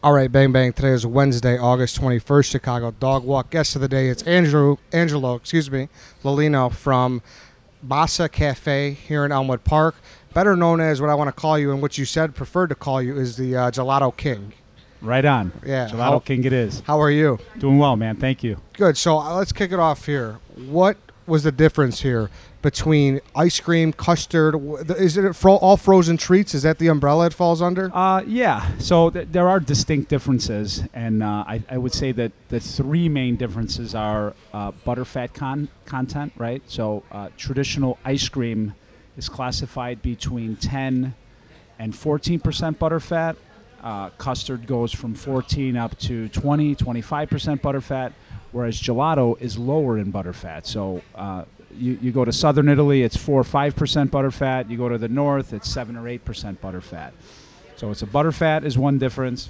All right, bang, bang. Today is Wednesday, August 21st, Chicago Dog Walk. Guest of the day, it's Angelo Lolino from Bassa Cafe here in Elmwood Park. Better known as what I want to call you and what you said preferred to call you is the Gelato King. Right on. Yeah. Gelato King it is. How are you? Doing well, man. Thank you. Good. So let's kick it off here. What was the difference here between ice cream, custard? Is it all frozen treats? Is that the umbrella it falls under? Yeah. So there are distinct differences, and I would say that the three main differences are butterfat content, right? So traditional ice cream is classified between 10 and 14% butterfat. Custard goes from 14 up to 20, 25% butterfat, whereas gelato is lower in butterfat. So you go to southern Italy, it's 4 or 5% butterfat. You go to the north, it's 7 or 8% butterfat. So it's a butterfat is one difference.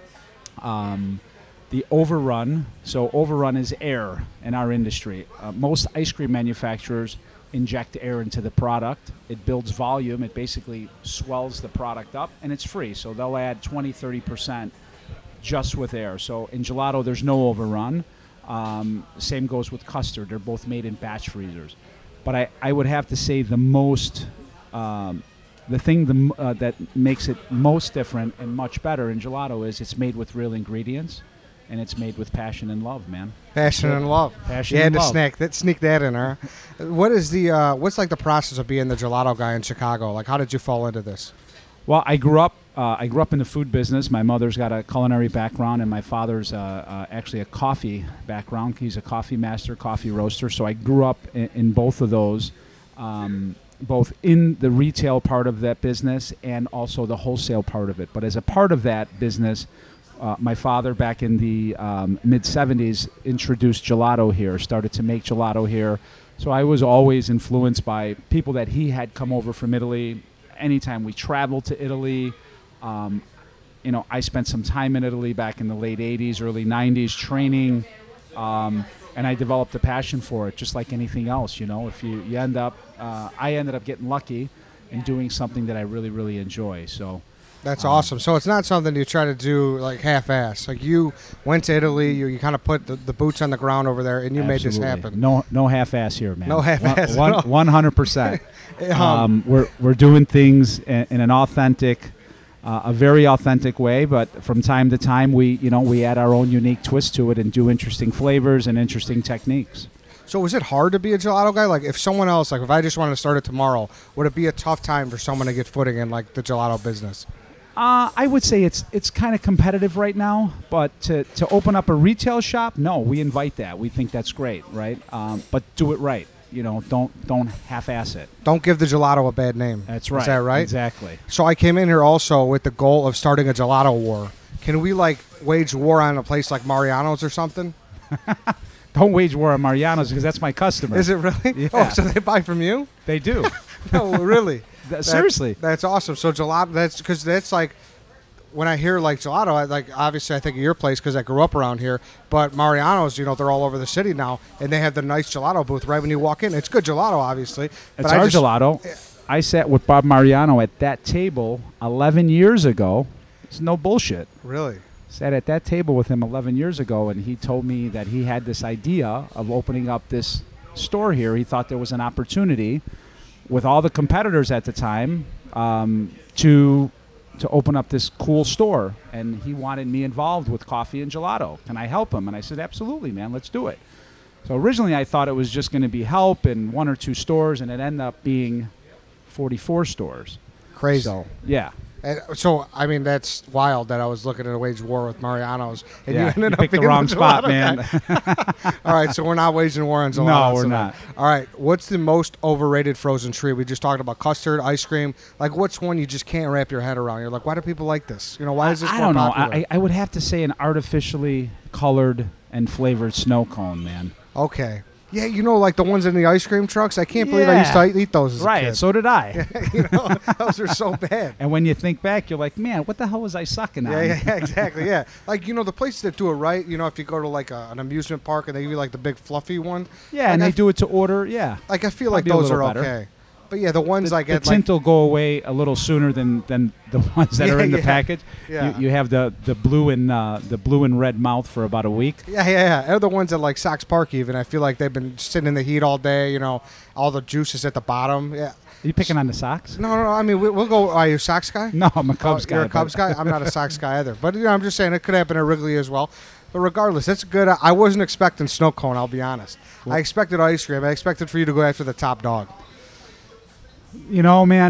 The overrun, so overrun is air in our industry. Most ice cream manufacturers inject air into the product. It builds volume. It basically swells the product up, and it's free. So they'll add 20, 30% just with air. So in gelato, there's no overrun. Same goes with custard. They're both made in batch freezers. But I would have to say the most, the thing that makes it most different and much better in gelato is it's made with real ingredients, and it's made with passion and love, man. Passion and love. Passion and love. Sneak that in, huh? What is what's like the process of being the gelato guy in Chicago? Like, how did you fall into this? Well, I grew up in the food business. My mother's got a culinary background, and my father's actually a coffee background. He's a coffee master, coffee roaster. So I grew up in both of those, both in the retail part of that business and also the wholesale part of it. But as a part of that business, my father back in the mid-'70s introduced gelato here, started to make gelato here. So I was always influenced by people that he had come over from Italy. Anytime we traveled to Italy, I spent some time in Italy back in the late 80s, early 90s training, and I developed a passion for it, just like anything else. If you end up, I ended up getting lucky and doing something that I really, really enjoy. So that's awesome. So it's not something you try to do like half-ass. Like you went to Italy, you kind of put the boots on the ground over there, and you made this happen. No half-ass here, man. No half-ass. 100%. We're doing things in an authentic, a very authentic way. But from time to time, we add our own unique twist to it and do interesting flavors and interesting techniques. So is it hard to be a gelato guy? Like if someone else, like if I just wanted to start it tomorrow, would it be a tough time for someone to get footing in like the gelato business? I would say it's kind of competitive right now, but to open up a retail shop, no, we invite that. We think that's great, right? But do it right. Don't half-ass it. Don't give the gelato a bad name. That's right. Is that right? Exactly. So I came in here also with the goal of starting a gelato war. Can we wage war on a place like Mariano's or something? Don't wage war on Mariano's because that's my customer. Is it really? Yeah. Oh, so they buy from you? They do. No, really. Seriously. That's awesome. So gelato, that's like, when I hear like gelato, obviously I think of your place because I grew up around here. But Mariano's, they're all over the city now, and they have the nice gelato booth right when you walk in. It's good gelato, obviously. It's our gelato. I sat with Bob Mariano at that table 11 years ago. It's no bullshit. Really? Sat at that table with him 11 years ago, and he told me that he had this idea of opening up this store here. He thought there was an opportunity with all the competitors at the time to open up this cool store, and he wanted me involved with coffee and gelato. Can I help him? And I said, absolutely, man, let's do it. So originally I thought it was just going to be help in 1 or 2 stores, and it ended up being 44 stores. Crazy. So, yeah. So, I mean, that's wild that I was looking at a wage war with Mariano's. And yeah, you ended up picked the wrong spot, man. All right, so we're not waging war on gelato. No, we're not. All right, what's the most overrated frozen treat? We just talked about custard, ice cream. Like, what's one you just can't wrap your head around? You're like, why do people like this? Why is this more popular? I don't know. I would have to say an artificially colored and flavored snow cone, man. Okay. Yeah, like the ones in the ice cream trucks. I can't believe I used to eat those as a kid. So did I. Those are so bad. And when you think back, you're like, man, what the hell was I sucking on? Yeah, exactly. Yeah, like the places that do it right. If you go to like an amusement park and they give you like the big fluffy one. Yeah, and they do it to order. Yeah. Like I feel like those are okay. But yeah, the ones I the get tint will go away a little sooner than the ones that are in the package. Yeah. You have the blue and red mouth for about a week. Yeah. They're the ones at like Sox Park even. I feel like they've been sitting in the heat all day. You know, all the juice is at the bottom. Yeah. Are you picking on the Sox? No. I mean, we'll go. Are you a Sox guy? No, I'm a Cubs guy. You're a Cubs guy? I'm not a Sox guy either. But I'm just saying it could happen at Wrigley as well. But regardless, it's good. I wasn't expecting snow cone, I'll be honest. I expected ice cream. I expected for you to go after the top dog. You know, man,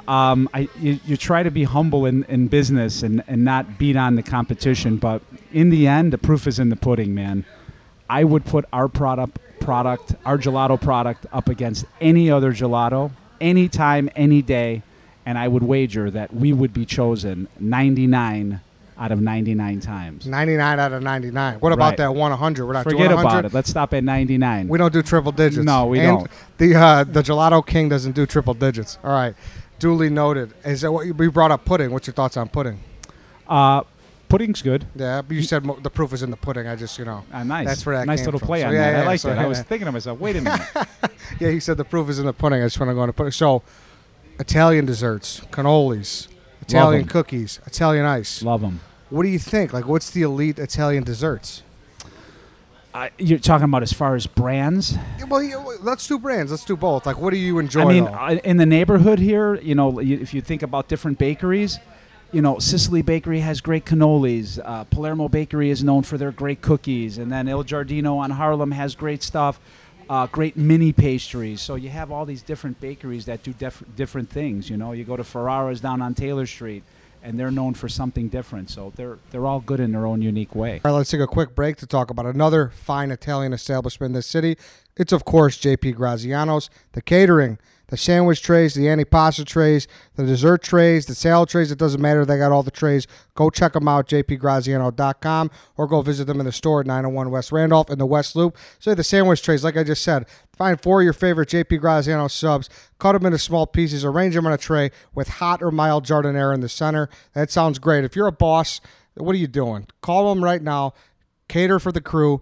you try to be humble in business and not beat on the competition. But in the end, the proof is in the pudding, man. I would put our product, our gelato product, up against any other gelato, anytime, any day, and I would wager that we would be chosen 99 out of 99 times. 99 out of 99. What about Right. that 100? We're not Forget doing 100? about it. Let's stop at 99. We don't do triple digits. No, we And don't. The Gelato King doesn't do triple digits. All right. Duly noted. Is that what we brought up pudding? What's your thoughts on pudding? Pudding's good. Yeah, but you said the proof is in the pudding. I just, Nice. That's where that nice came little from. play So, on yeah, that. I yeah, like so, that. I was yeah. thinking to myself, wait a minute. Yeah, he said the proof is in the pudding. I just want to go into pudding. So, Italian desserts, cannolis, Italian 'em. cookies, Italian ice. Love them. What do you think? Like, what's the elite Italian desserts? You're talking about as far as brands? Well, let's do brands. Let's do both. Like, what do you enjoy? I mean, though? in the neighborhood here, if you think about different bakeries, Sicily Bakery has great cannolis. Palermo Bakery is known for their great cookies. And then Il Giardino on Harlem has great stuff, great mini pastries. So you have all these different bakeries that do different things. You go to Ferrara's down on Taylor Street, and they're known for something different. So they're all good in their own unique way. All right, let's take a quick break to talk about another fine Italian establishment in this city. It's, of course, J.P. Graziano's, the catering, the sandwich trays, the antipasta trays, the dessert trays, the salad trays. It doesn't matter. They got all the trays. Go check them out, jpgraziano.com, or go visit them in the store at 901 West Randolph in the West Loop. So the sandwich trays, like I just said, find 4 of your favorite J.P. Graziano subs, cut them into small pieces, arrange them on a tray with hot or mild giardiniera in the center. That sounds great. If you're a boss, what are you doing? Call them right now. Cater for the crew.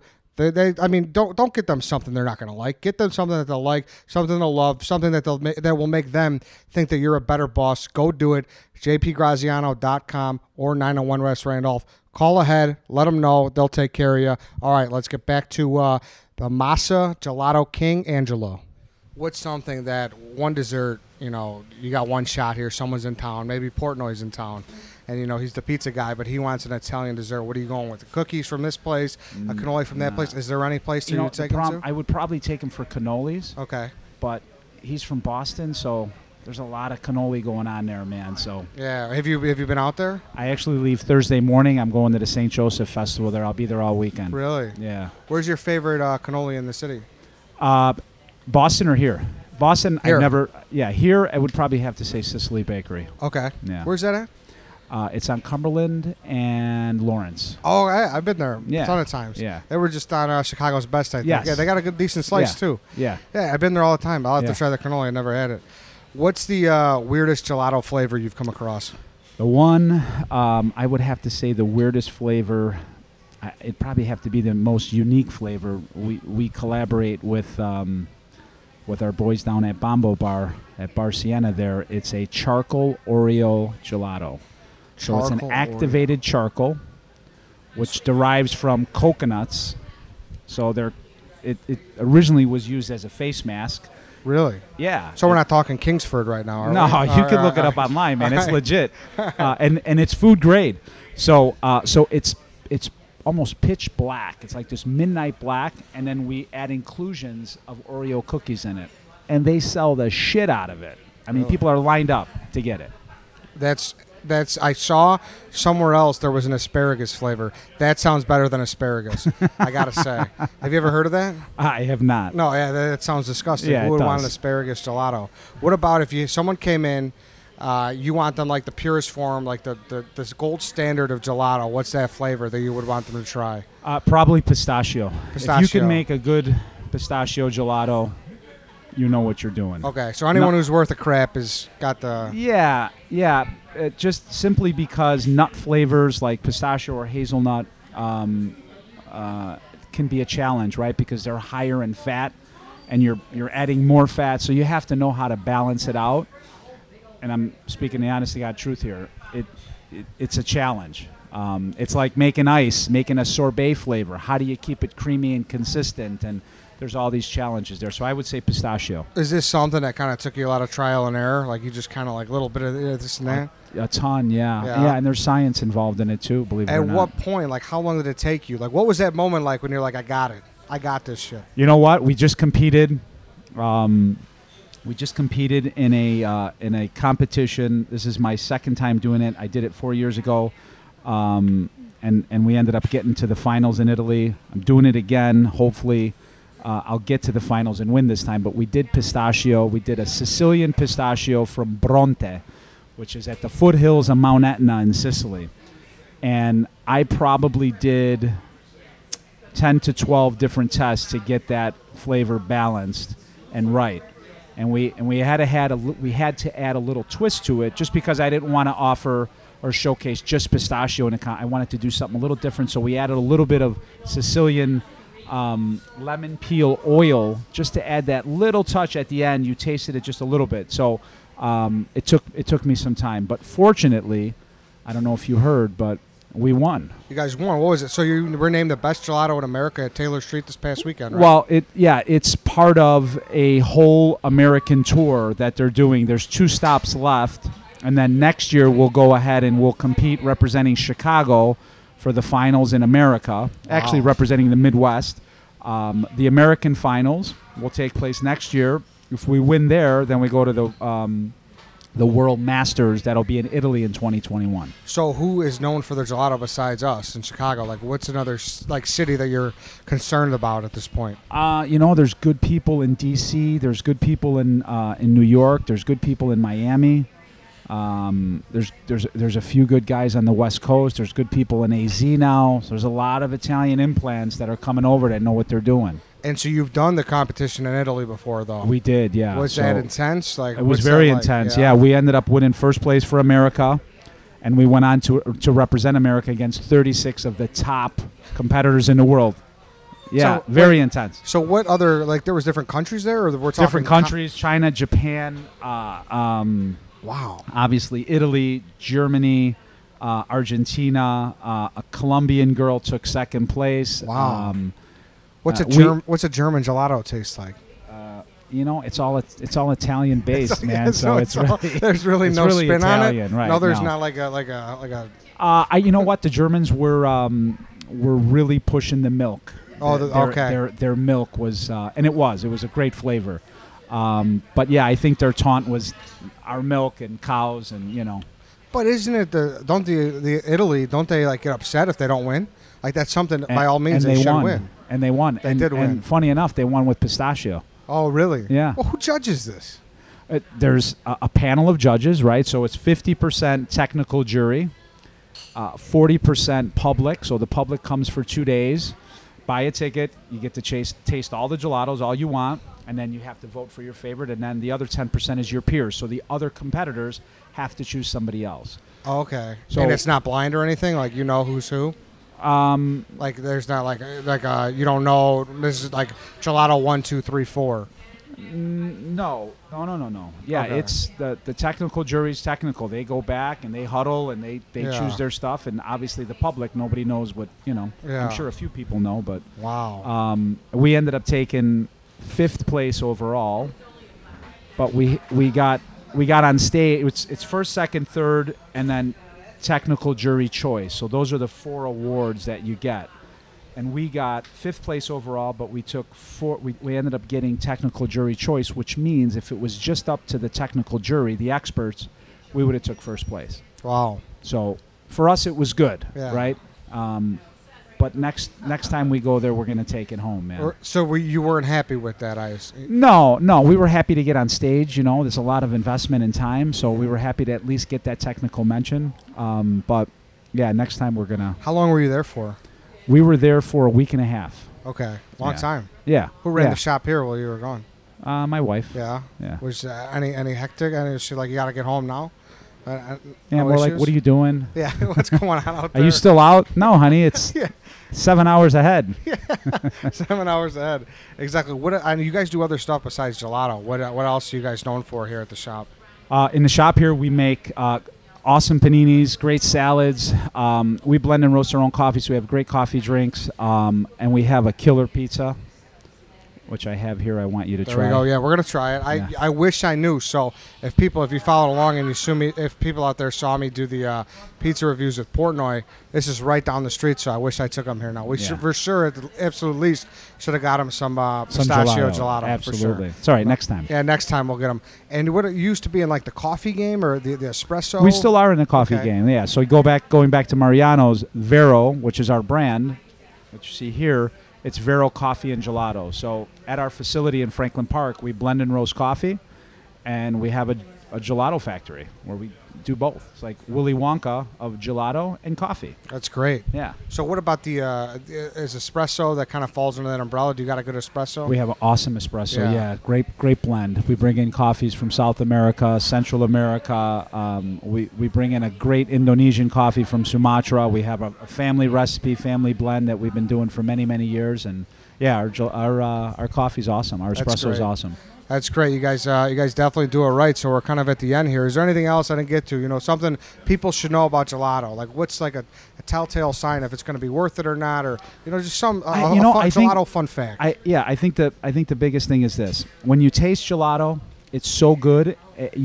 Don't get them something they're not going to like. Get them something that they'll like, something they'll love, something that that will make them think that you're a better boss. Go do it. jpgraziano.com or 901 West Randolph. Call ahead. Let them know. They'll take care of you. All right, let's get back to the Masa Gelato King, Angelo. What's something that one dessert, you got one shot here, someone's in town, maybe Portnoy's in town, and, he's the pizza guy, but he wants an Italian dessert. What are you going with? The cookies from this place, a cannoli from that place? Is there any place you would take him to? I would probably take him for cannolis. Okay. But he's from Boston, so there's a lot of cannoli going on there, man. So yeah. Have you been out there? I actually leave Thursday morning. I'm going to the St. Joseph Festival there. I'll be there all weekend. Really? Yeah. Where's your favorite cannoli in the city? Boston or here? Boston, Here. Here I would probably have to say Sicily Bakery. Okay. Yeah. Where's that at? It's on Cumberland and Lawrence. Oh, I've been there Yeah. a ton of times. Yeah. They were just on Chicago's Best, I think. Yes. Yeah, they got a good, decent slice, Yeah. too. Yeah. Yeah, I've been there all the time. I'll have Yeah. to try the cannoli. I never had it. What's the weirdest gelato flavor you've come across? The one, I would have to say the weirdest flavor, it'd probably have to be the most unique flavor. We collaborate with our boys down at Bombo Bar, at Bar Sienna there. It's a charcoal Oreo gelato. So it's an Charcoal activated charcoal, which derives from coconuts. So it originally was used as a face mask. Really? Yeah. So we're not talking Kingsford right now, are No, we? you can look it up online, man. It's right. legit, and it's food grade. So it's almost pitch black. It's like this midnight black, and then we add inclusions of Oreo cookies in it, and they sell the shit out of it. I mean, people are lined up to get it. That's I saw somewhere else there was an asparagus flavor. That sounds better than asparagus. I gotta say. Have you ever heard of that? I have not. No, yeah, that sounds disgusting. Yeah, Who it would want does. an asparagus gelato? What about if someone came in, you want them like the purest form, like the gold standard of gelato? What's that flavor that you would want them to try? Probably pistachio. If Pistachio. you can make a good pistachio gelato, you know what you're doing. Okay, so anyone No. who's worth a crap has got the. Yeah. Just simply because nut flavors like pistachio or hazelnut can be a challenge, right? Because they're higher in fat. and you're adding more fat. So you have to know how to balance it out. And I'm speaking the honest to God truth here. It's a challenge. It's like making ice, making a sorbet flavor. How do you keep it creamy and consistent? And there's all these challenges there. So I would say pistachio. Is this something that kind of took you a lot of trial and error? Like you just kind of like a little bit of this and that? A ton, yeah. Yeah. And there's science involved in it too, believe it or At not. what point, like how long did it take you? Like what was that moment like when you're like, I got it. I got this shit. You know what? We just competed. We just competed in a competition. This is my second time doing it. I did it 4 years ago, and we ended up getting to the finals in Italy. I'm doing it again. Hopefully, I'll get to the finals and win this time. But we did pistachio. We did a Sicilian pistachio from Bronte, which is at the foothills of Mount Etna in Sicily, and I probably did 10 to 12 different tests to get that flavor balanced and right. And we had to add a little twist to it, just because I didn't want to offer or showcase just pistachio I wanted to do something a little different. So we added a little bit of Sicilian lemon peel oil just to add that little touch at the end. You tasted it just a little bit. So it took me some time, but fortunately, I don't know if you heard, but we won. You guys won. What was it? So you were named the best gelato in America at Taylor Street this past weekend, right? Well, it's part of a whole American tour that they're doing. There's 2 stops left, and then next year we'll go ahead and we'll compete representing Chicago for the finals in America, actually representing the Midwest. The American finals will take place next year. If we win there, then we go to the World Masters that'll be in Italy in 2021. So who is known for their gelato besides us in Chicago? Like what's another like city that you're concerned about at this point? There's good people in D.C. There's good people in New York. There's good people in Miami. There's a few good guys on the West Coast. There's good people in AZ now. So there's a lot of Italian implants that are coming over that know what they're doing. And so you've done the competition in Italy before, though. We did, yeah. Was that intense? Like it was very intense. Yeah, we ended up winning first place for America, and we went on to represent America against 36 of the top competitors in the world. Yeah, so, very intense. So what other, like there was different countries there, or we're talking different countries? China, Japan. Wow. Obviously, Italy, Germany, Argentina. A Colombian girl took second place. Wow. What's a German gelato taste like? It's all Italian based, man. So it's really, there's really no really spin Italian, on it. Right? No, there's not like a. You know what? The Germans were really pushing the milk. Oh, okay. Their milk was, and it was a great flavor. But yeah, I think their taunt was our milk and cows, and But isn't it the Italy? Don't they like get upset if they don't win? Like that's something by all means they should win. And they won. They did win. And funny enough, they won with pistachio. Oh, really? Yeah. Well, who judges this? There's a panel of judges, right? So it's 50% technical jury, 40% public. So the public comes for 2 days. Buy a ticket. You get to taste all the gelatos, all you want, and then you have to vote for your favorite. And then the other 10% is your peers. So the other competitors have to choose somebody else. Oh, okay. So, and it's not blind or anything? Like you know who's who? Like there's not like you don't know this is like gelato 1, 2, 3, 4. No. Yeah, okay. It's the technical jury's technical. They go back and they huddle and they choose their stuff. And obviously the public, nobody knows what Yeah. I'm sure a few people know, but wow. We ended up taking 5th place overall, but we got on stage. It's first, second, third, and then technical jury choice. So those are the 4 awards that you get. And we got 5th place overall, but we took 4. We ended up getting technical jury choice, which means if it was just up to the technical jury, the experts, we would have took first place. Wow. So for us, it was good, yeah. right? But next time we go there, we're going to take it home, man. So you weren't happy with that, I assume? No, we were happy to get on stage. There's a lot of investment in time, so we were happy to at least get that technical mention. But yeah, next time we're going to. How long were you there for? We were there for a week and a half. Okay, long time. Yeah. Who ran the shop here while you were gone? My wife. Yeah. Yeah. Was any hectic? And was she like, you got to get home now? Yeah, we're like, what are you doing? Yeah, what's going on out there? Are you still out? No, honey, it's 7 hours ahead. 7 hours ahead. Exactly. And you guys do other stuff besides gelato. What else are you guys known for here at the shop? In the shop here, we make awesome paninis, great salads. We blend and roast our own coffee, so we have great coffee drinks. And we have a killer pizza, which I have here. I want you to try. There we go. Yeah, we're going to try it. Yeah. I wish I knew. So if you followed along and if people out there saw me do the pizza reviews with Portnoy, this is right down the street, so I wish I took them here now. We should, for sure, at the absolute least, should have got him some pistachio gelato. Absolutely. For sure. It's all right. Next time. Yeah, next time we'll get them. And what it used to be in like the coffee game or the espresso? We still are in the coffee game, yeah. So going back to Mariano's, Vero, which is our brand, which you see here, it's Vero Coffee and Gelato. So at our facility in Franklin Park, we blend and roast coffee, and we have a gelato factory where we do both. It's like Willy Wonka of gelato and coffee. That's great. Yeah. So what about is espresso that kind of falls under that umbrella? Do you got a good espresso? We have an awesome espresso. Yeah, great blend. We bring in coffees from South America, Central America. We bring in a great Indonesian coffee from Sumatra. We have a family recipe, family blend that we've been doing for many years, and yeah, our coffee's awesome. Our espresso is awesome. That's great. You guys definitely do it right. So we're kind of at the end here. Is there anything else I didn't get to? Something people should know about gelato. Like what's like a telltale sign if it's going to be worth it or not, or just some gelato fun fact. I think the biggest thing is this: when you taste gelato, it's so good.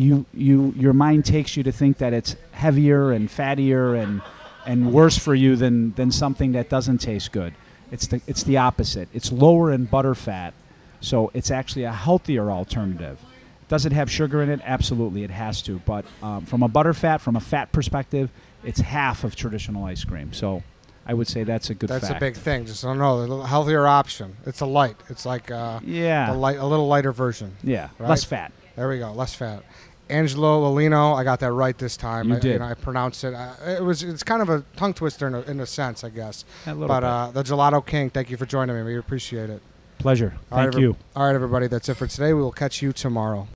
Your mind takes you to think that it's heavier and fattier and worse for you than something that doesn't taste good. It's the opposite. It's lower in butter fat. So it's actually a healthier alternative. Does it have sugar in it? Absolutely, it has to. But from a fat perspective, it's half of traditional ice cream. So I would say that's a good fact. That's a big thing. Just don't know. A healthier option. It's a light. It's like a little lighter version. Yeah, right? Less fat. There we go, less fat. Angelo Lolino, I got that right this time. You did. I pronounced it. It's kind of a tongue twister in a sense, I guess. A little bit. The Gelato King, thank you for joining me. We appreciate it. Pleasure. Thank you. All right, everybody. That's it for today. We will catch you tomorrow.